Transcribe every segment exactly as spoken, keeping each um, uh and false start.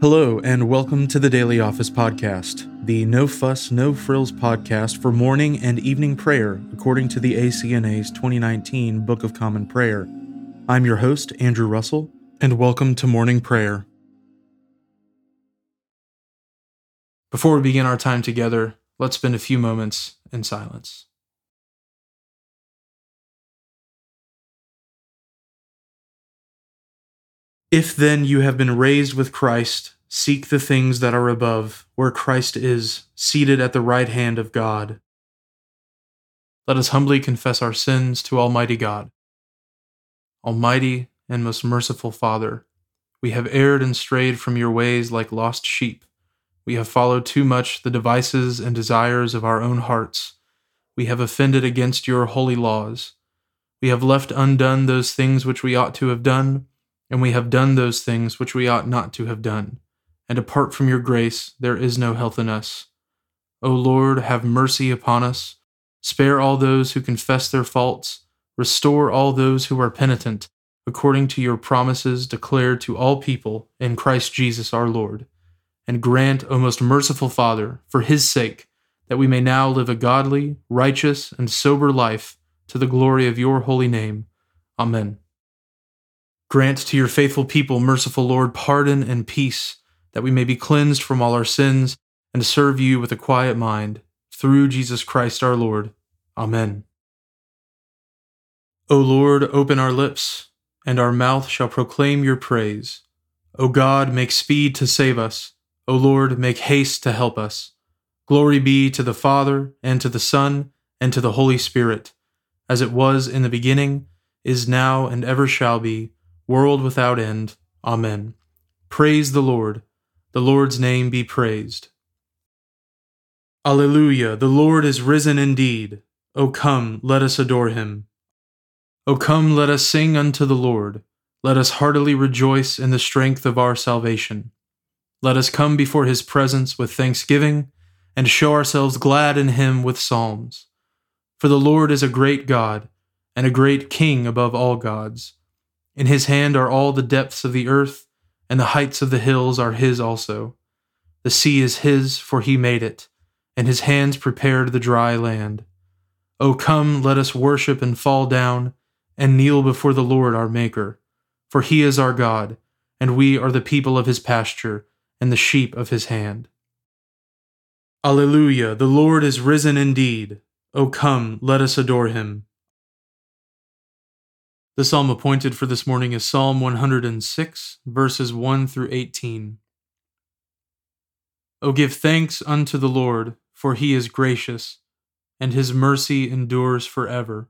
Hello, and welcome to the Daily Office Podcast, the No Fuss, No Frills podcast for morning and evening prayer, according to the A C N A's twenty nineteen Book of Common Prayer. I'm your host, Andrew Russell, and welcome to morning prayer. Before we begin our time together, let's spend a few moments in silence. If then you have been raised with Christ, seek the things that are above, where Christ is, seated at the right hand of God. Let us humbly confess our sins to Almighty God. Almighty and most merciful Father, we have erred and strayed from your ways like lost sheep. We have followed too much the devices and desires of our own hearts. We have offended against your holy laws. We have left undone those things which we ought to have done, and we have done those things which we ought not to have done. And apart from your grace, there is no health in us. O Lord, have mercy upon us. Spare all those who confess their faults. Restore all those who are penitent, according to your promises declared to all people in Christ Jesus our Lord. And grant, O most merciful Father, for his sake, that we may now live a godly, righteous, and sober life to the glory of your holy name. Amen. Grant to your faithful people, merciful Lord, pardon and peace, that we may be cleansed from all our sins and serve you with a quiet mind, through Jesus Christ our Lord. Amen. O Lord, open our lips, and our mouth shall proclaim your praise. O God, make speed to save us. O Lord, make haste to help us. Glory be to the Father, and to the Son, and to the Holy Spirit, as it was in the beginning, is now, and ever shall be, world without end. Amen. Praise the Lord. The Lord's name be praised. Alleluia. The Lord is risen indeed. O come, let us adore him. O come, let us sing unto the Lord. Let us heartily rejoice in the strength of our salvation. Let us come before his presence with thanksgiving, and show ourselves glad in him with psalms. For the Lord is a great God, and a great King above all gods. In his hand are all the depths of the earth, and the heights of the hills are his also. The sea is his, for he made it, and his hands prepared the dry land. O come, let us worship and fall down, and kneel before the Lord our Maker. For he is our God, and we are the people of his pasture, and the sheep of his hand. Alleluia, the Lord is risen indeed. O come, let us adore him. The psalm appointed for this morning is Psalm one hundred six, verses one through eighteen. O give thanks unto the Lord, for he is gracious, and his mercy endures forever.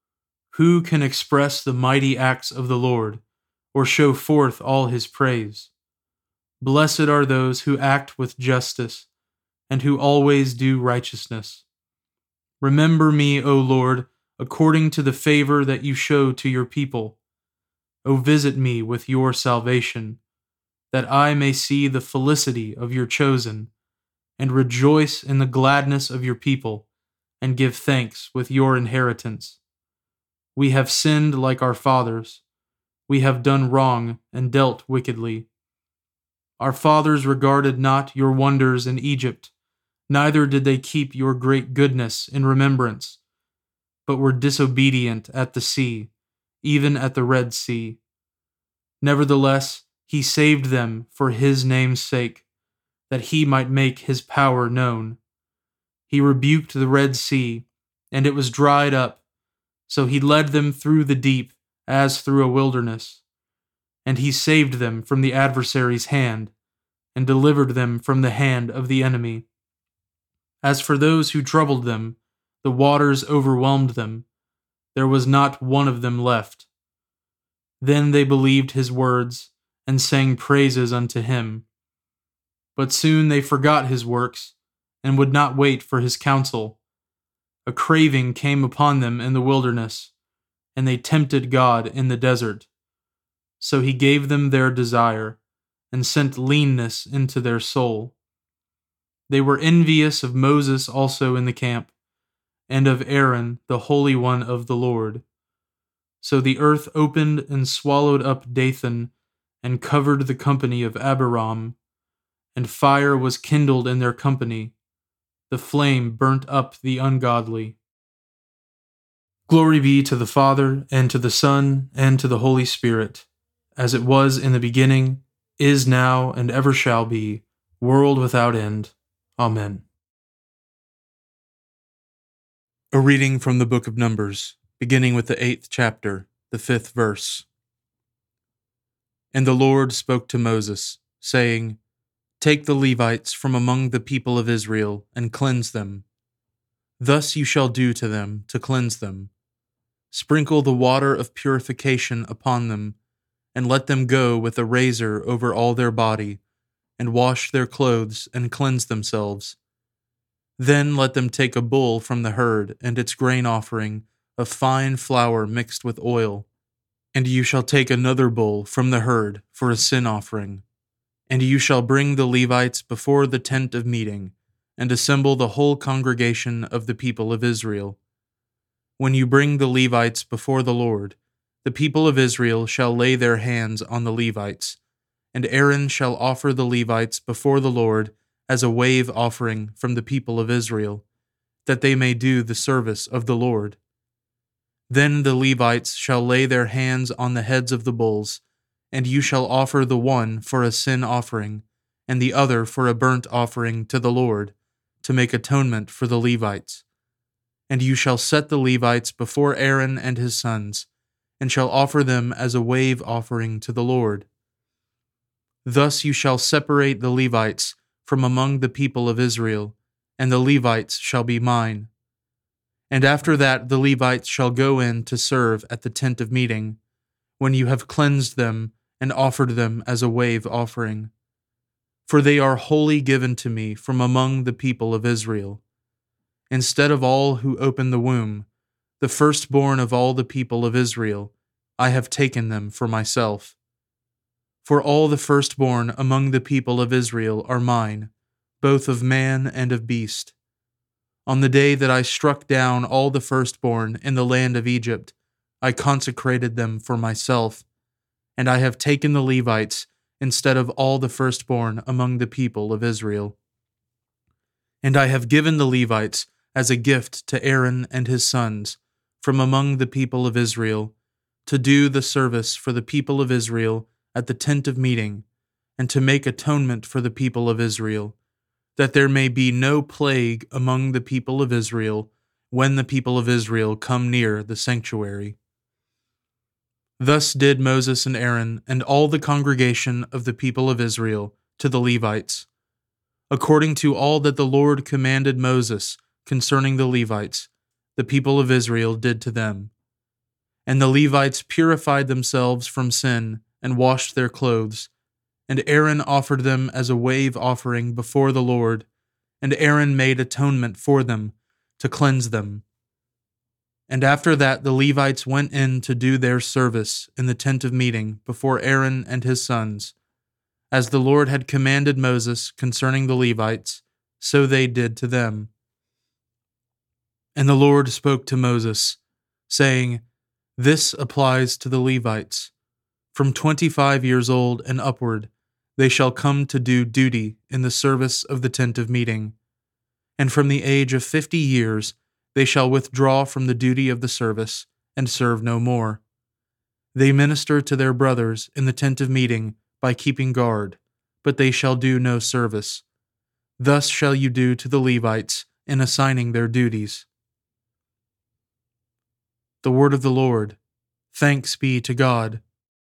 Who can express the mighty acts of the Lord, or show forth all his praise? Blessed are those who act with justice, and who always do righteousness. Remember me, O Lord, according to the favor that you show to your people. O visit me with your salvation, that I may see the felicity of your chosen, and rejoice in the gladness of your people, and give thanks with your inheritance. We have sinned like our fathers. We have done wrong and dealt wickedly. Our fathers regarded not your wonders in Egypt, neither did they keep your great goodness in remembrance, but were disobedient at the sea, even at the Red Sea. Nevertheless, he saved them for his name's sake, that he might make his power known. He rebuked the Red Sea, and it was dried up, so he led them through the deep as through a wilderness. And he saved them from the adversary's hand, and delivered them from the hand of the enemy. As for those who troubled them, the waters overwhelmed them. There was not one of them left. Then they believed his words, and sang praises unto him. But soon they forgot his works, and would not wait for his counsel. A craving came upon them in the wilderness, and they tempted God in the desert. So he gave them their desire, and sent leanness into their soul. They were envious of Moses also in the camp, and of Aaron, the Holy One of the Lord. So the earth opened and swallowed up Dathan, and covered the company of Abiram. and fire was kindled in their company. The flame burnt up the ungodly. Glory be to the Father, and to the Son, and to the Holy Spirit, as it was in the beginning, is now, and ever shall be, world without end. Amen. A reading from the book of Numbers, beginning with the eighth chapter, the fifth verse. And the Lord spoke to Moses, saying, Take the Levites from among the people of Israel, and cleanse them. Thus you shall do to them, to cleanse them. Sprinkle the water of purification upon them, and let them go with a razor over all their body, and wash their clothes, and cleanse themselves. Then let them take a bull from the herd, and its grain offering, of fine flour mixed with oil. And you shall take another bull from the herd for a sin offering. And you shall bring the Levites before the tent of meeting, and assemble the whole congregation of the people of Israel. When you bring the Levites before the Lord, the people of Israel shall lay their hands on the Levites, and Aaron shall offer the Levites before the Lord as a wave offering from the people of Israel, that they may do the service of the Lord. Then the Levites shall lay their hands on the heads of the bulls, and you shall offer the one for a sin offering, and the other for a burnt offering to the Lord, to make atonement for the Levites. And you shall set the Levites before Aaron and his sons, and shall offer them as a wave offering to the Lord. Thus you shall separate the Levites from among the people of Israel, and the Levites shall be mine. And after that the Levites shall go in to serve at the tent of meeting, when you have cleansed them and offered them as a wave offering. For they are wholly given to me from among the people of Israel. Instead of all who open the womb, the firstborn of all the people of Israel, I have taken them for myself. For all the firstborn among the people of Israel are mine, both of man and of beast. On the day that I struck down all the firstborn in the land of Egypt, I consecrated them for myself, and I have taken the Levites instead of all the firstborn among the people of Israel. And I have given the Levites as a gift to Aaron and his sons from among the people of Israel, to do the service for the people of Israel at the tent of meeting, and to make atonement for the people of Israel, that there may be no plague among the people of Israel when the people of Israel come near the sanctuary. Thus did Moses and Aaron and all the congregation of the people of Israel to the Levites, according to all that the Lord commanded Moses concerning the Levites, the people of Israel did to them. And the Levites purified themselves from sin and washed their clothes, and Aaron offered them as a wave offering before the Lord, and Aaron made atonement for them to cleanse them. And after that the Levites went in to do their service in the tent of meeting before Aaron and his sons. As the Lord had commanded Moses concerning the Levites, so they did to them. And the Lord spoke to Moses, saying, This applies to the Levites. From twenty-five years old and upward, they shall come to do duty in the service of the tent of meeting. And from the age of fifty years, they shall withdraw from the duty of the service, and serve no more. They minister to their brothers in the tent of meeting by keeping guard, but they shall do no service. Thus shall you do to the Levites in assigning their duties. The word of the Lord. Thanks be to God.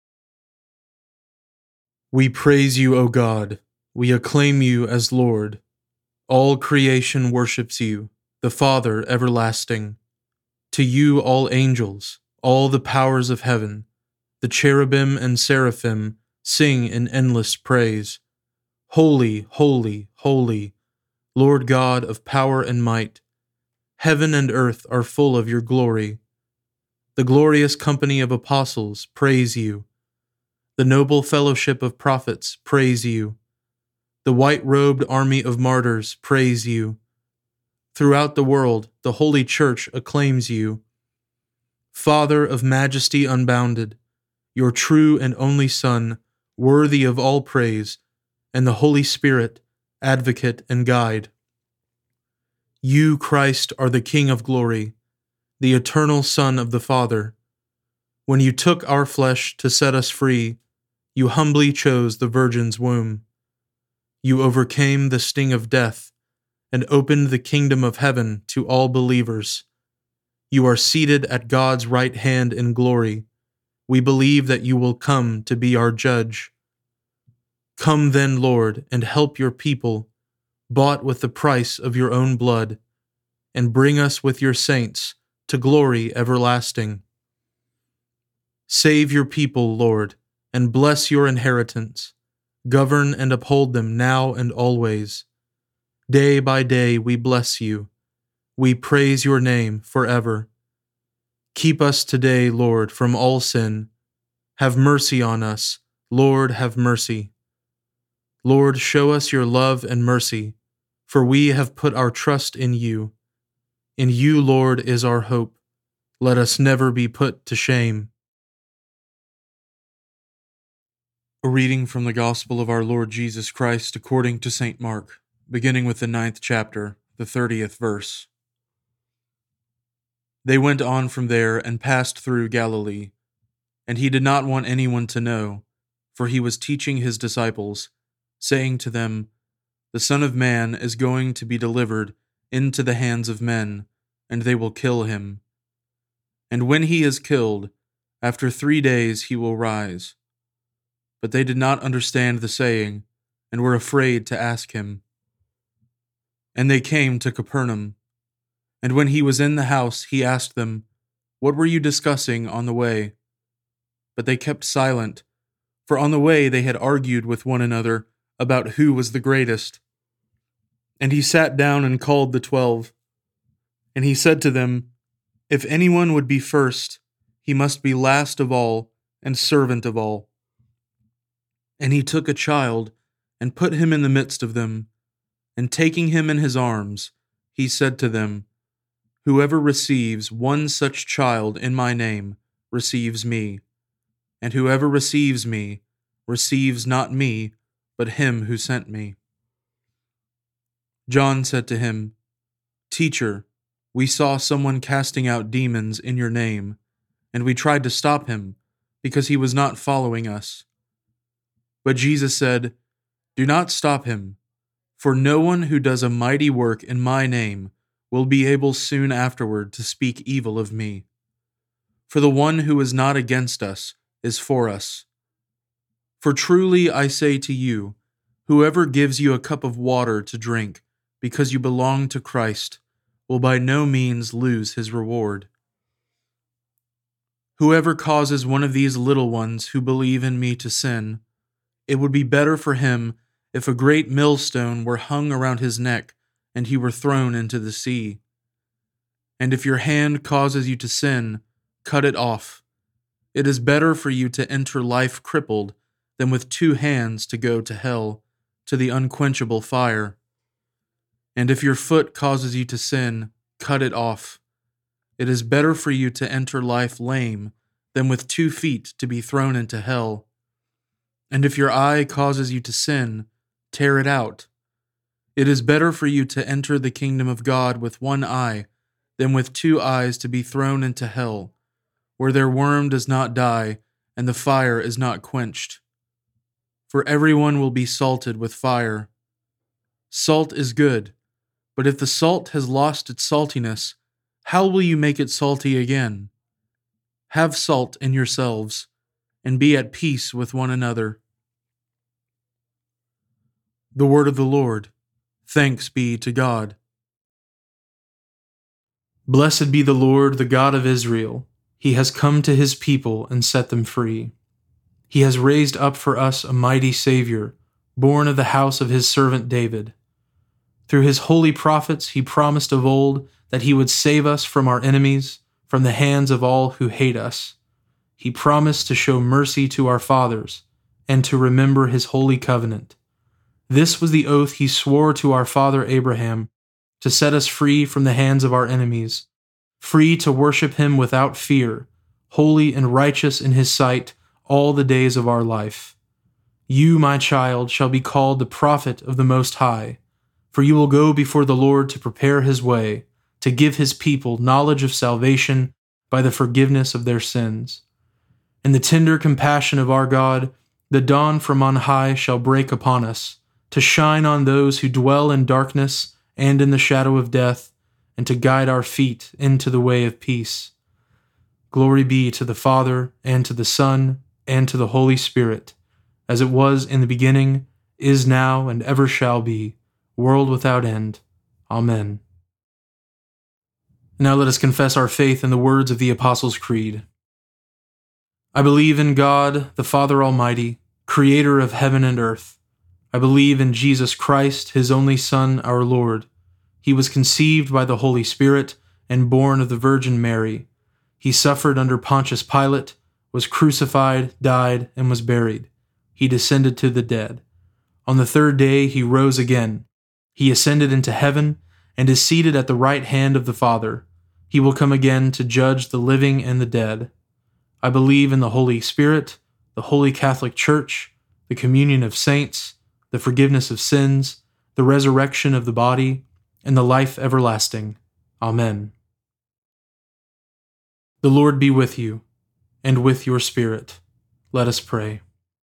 We praise you, O God. We acclaim you as Lord. All creation worships you, the Father everlasting. To you all angels, all the powers of heaven, the cherubim and seraphim sing in endless praise. Holy, holy, holy, Lord God of power and might. Heaven and earth are full of your glory. The glorious company of apostles praise you. The noble fellowship of prophets praise you. The white-robed army of martyrs praise you. Throughout the world, the Holy Church acclaims you. Father of majesty unbounded, your true and only Son, worthy of all praise, and the Holy Spirit, advocate, and guide. You, Christ, are the King of glory, the eternal Son of the Father. When you took our flesh to set us free, you humbly chose the Virgin's womb. You overcame the sting of death and opened the kingdom of heaven to all believers. You are seated at God's right hand in glory. We believe that you will come to be our judge. Come then, Lord, and help your people, bought with the price of your own blood, and bring us with your saints to glory everlasting. Save your people, Lord, and bless your inheritance. Govern and uphold them now and always. Day by day we bless you. We praise your name forever. Keep us today, Lord, from all sin. Have mercy on us, Lord, have mercy. Lord, show us your love and mercy, for we have put our trust in you. In you, Lord, is our hope. Let us never be put to shame. A reading from the Gospel of our Lord Jesus Christ according to Saint Mark, beginning with the ninth chapter, the thirtieth verse. They went on from there and passed through Galilee, and he did not want anyone to know, for he was teaching his disciples, saying to them, The Son of Man is going to be delivered into the hands of men, and they will kill him. And when he is killed, after three days he will rise. But they did not understand the saying, and were afraid to ask him. And they came to Capernaum. And when he was in the house, he asked them, What were you discussing on the way? But they kept silent, for on the way they had argued with one another about who was the greatest. And he sat down and called the twelve. And he said to them, If anyone would be first, he must be last of all and servant of all. And he took a child and put him in the midst of them, and taking him in his arms, he said to them, Whoever receives one such child in my name receives me, and whoever receives me receives not me, but him who sent me. John said to him, Teacher, we saw someone casting out demons in your name, and we tried to stop him, because he was not following us. But Jesus said, Do not stop him, for no one who does a mighty work in my name will be able soon afterward to speak evil of me. For the one who is not against us is for us. For truly I say to you, whoever gives you a cup of water to drink because you belong to Christ will by no means lose his reward. Whoever causes one of these little ones who believe in me to sin, it would be better for him if a great millstone were hung around his neck and he were thrown into the sea. And if your hand causes you to sin, cut it off. It is better for you to enter life crippled than with two hands to go to hell, to the unquenchable fire. And if your foot causes you to sin, cut it off. It is better for you to enter life lame than with two feet to be thrown into hell. And if your eye causes you to sin, tear it out. It is better for you to enter the kingdom of God with one eye than with two eyes to be thrown into hell, where their worm does not die and the fire is not quenched. For everyone will be salted with fire. Salt is good, but if the salt has lost its saltiness, how will you make it salty again? Have salt in yourselves, and be at peace with one another. The word of the Lord. Thanks be to God. Blessed be the Lord, the God of Israel. He has come to his people and set them free. He has raised up for us a mighty Savior, born of the house of his servant David. Through his holy prophets he promised of old that he would save us from our enemies, from the hands of all who hate us. He promised to show mercy to our fathers, and to remember his holy covenant. This was the oath he swore to our father Abraham, to set us free from the hands of our enemies, free to worship him without fear, holy and righteous in his sight all the days of our life. You, my child, shall be called the prophet of the Most High, for you will go before the Lord to prepare his way, to give his people knowledge of salvation by the forgiveness of their sins. In the tender compassion of our God, the dawn from on high shall break upon us, to shine on those who dwell in darkness and in the shadow of death, and to guide our feet into the way of peace. Glory be to the Father, and to the Son, and to the Holy Spirit, as it was in the beginning, is now, and ever shall be, world without end. Amen. Now let us confess our faith in the words of the Apostles' Creed. I believe in God, the Father Almighty, creator of heaven and earth. I believe in Jesus Christ, his only Son, our Lord. He was conceived by the Holy Spirit and born of the Virgin Mary. He suffered under Pontius Pilate, was crucified, died, and was buried. He descended to the dead. On the third day he rose again. He ascended into heaven and is seated at the right hand of the Father. He will come again to judge the living and the dead. I believe in the Holy Spirit, the Holy Catholic Church, the communion of saints, the forgiveness of sins, the resurrection of the body, and the life everlasting. Amen. The Lord be with you, and with your spirit. Let us pray.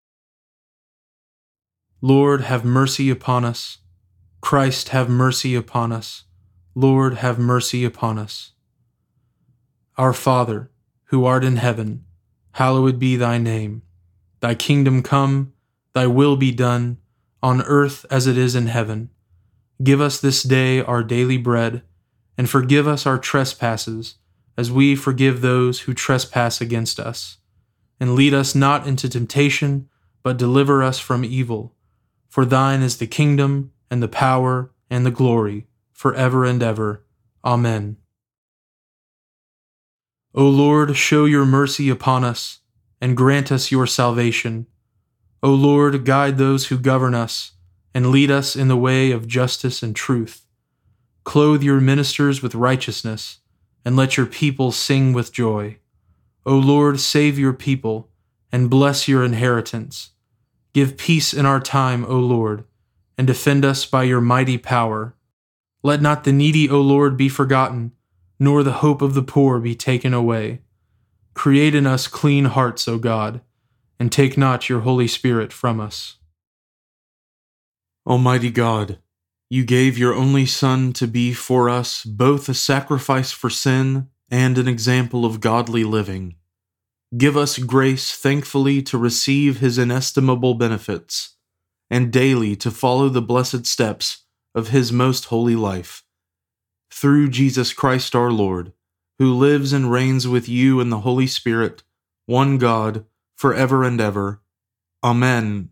Lord, have mercy upon us. Christ, have mercy upon us. Lord, have mercy upon us. Our Father, who art in heaven, hallowed be thy name. Thy kingdom come, thy will be done, on earth as it is in heaven. Give us this day our daily bread, and forgive us our trespasses, as we forgive those who trespass against us. And lead us not into temptation, but deliver us from evil. For thine is the kingdom, and the power, and the glory, forever and ever. Amen. O Lord, show your mercy upon us, and grant us your salvation. O Lord, guide those who govern us, and lead us in the way of justice and truth. Clothe your ministers with righteousness, and let your people sing with joy. O Lord, save your people, and bless your inheritance. Give peace in our time, O Lord, and defend us by your mighty power. Let not the needy, O Lord, be forgotten, nor the hope of the poor be taken away. Create in us clean hearts, O God, and take not your Holy Spirit from us. Almighty God, you gave your only Son to be for us both a sacrifice for sin and an example of godly living. Give us grace thankfully to receive his inestimable benefits, and daily to follow the blessed steps of his most holy life. Through Jesus Christ our Lord, who lives and reigns with you in the Holy Spirit, one God, forever and ever. Amen.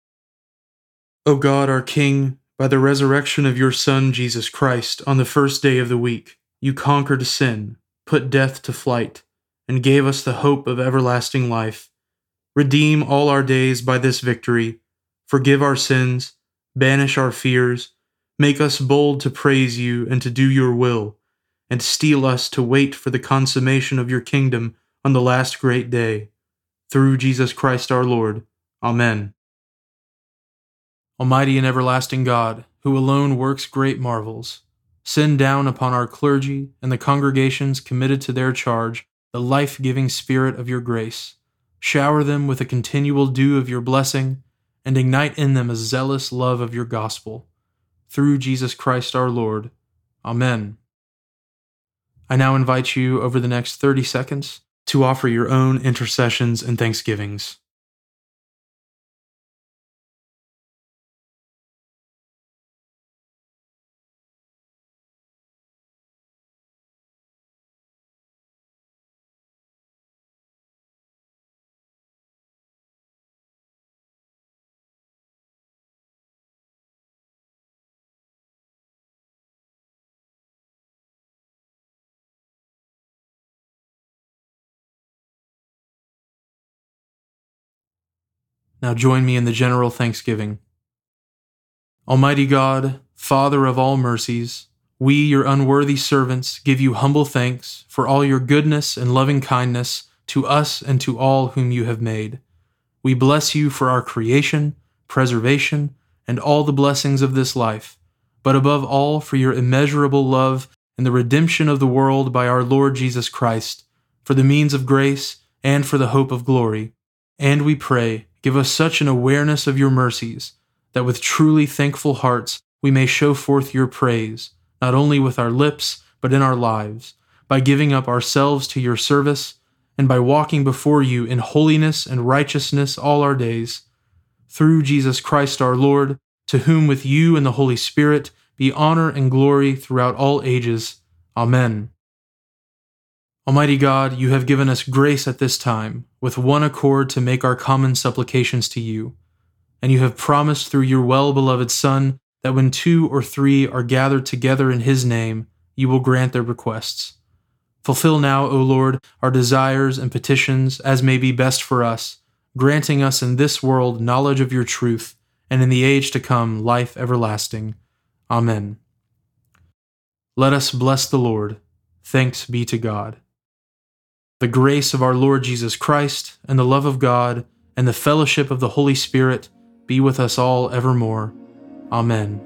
O God, our King, by the resurrection of your Son, Jesus Christ, on the first day of the week, you conquered sin, put death to flight, and gave us the hope of everlasting life. Redeem all our days by this victory. Forgive our sins, banish our fears, make us bold to praise you and to do your will, and steel us to wait for the consummation of your kingdom on the last great day. Through Jesus Christ our Lord. Amen. Almighty and everlasting God, who alone works great marvels, send down upon our clergy and the congregations committed to their charge the life-giving Spirit of your grace. Shower them with a continual dew of your blessing, and ignite in them a zealous love of your gospel. Through Jesus Christ our Lord. Amen. I now invite you over the next thirty seconds to offer your own intercessions and thanksgivings. Now join me in the general thanksgiving. Almighty God, Father of all mercies, we, your unworthy servants, give you humble thanks for all your goodness and loving kindness to us and to all whom you have made. We bless you for our creation, preservation, and all the blessings of this life, but above all for your immeasurable love and the redemption of the world by our Lord Jesus Christ, for the means of grace and for the hope of glory. And we pray, give us such an awareness of your mercies, that with truly thankful hearts we may show forth your praise, not only with our lips, but in our lives, by giving up ourselves to your service, and by walking before you in holiness and righteousness all our days. Through Jesus Christ our Lord, to whom with you and the Holy Spirit be honor and glory throughout all ages. Amen. Almighty God, you have given us grace at this time, with one accord to make our common supplications to you. And you have promised through your well-beloved Son that when two or three are gathered together in his name, you will grant their requests. Fulfill now, O Lord, our desires and petitions as may be best for us, granting us in this world knowledge of your truth, and in the age to come life everlasting. Amen. Let us bless the Lord. Thanks be to God. The grace of our Lord Jesus Christ, and the love of God, and the fellowship of the Holy Spirit be with us all evermore. Amen.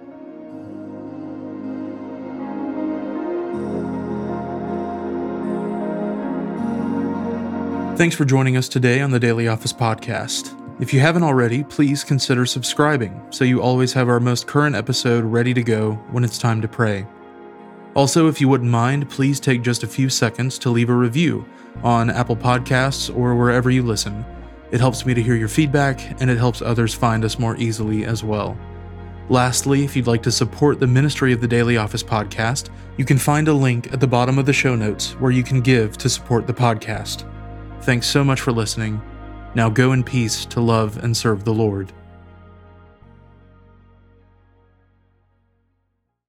Thanks for joining us today on the Daily Office Podcast. If you haven't already, please consider subscribing so you always have our most current episode ready to go when it's time to pray. Also, if you wouldn't mind, please take just a few seconds to leave a review on Apple Podcasts or wherever you listen. It helps me to hear your feedback, and it helps others find us more easily as well. Lastly, if you'd like to support the ministry of the Daily Office Podcast, you can find a link at the bottom of the show notes where you can give to support the podcast. Thanks so much for listening. Now go in peace to love and serve the Lord.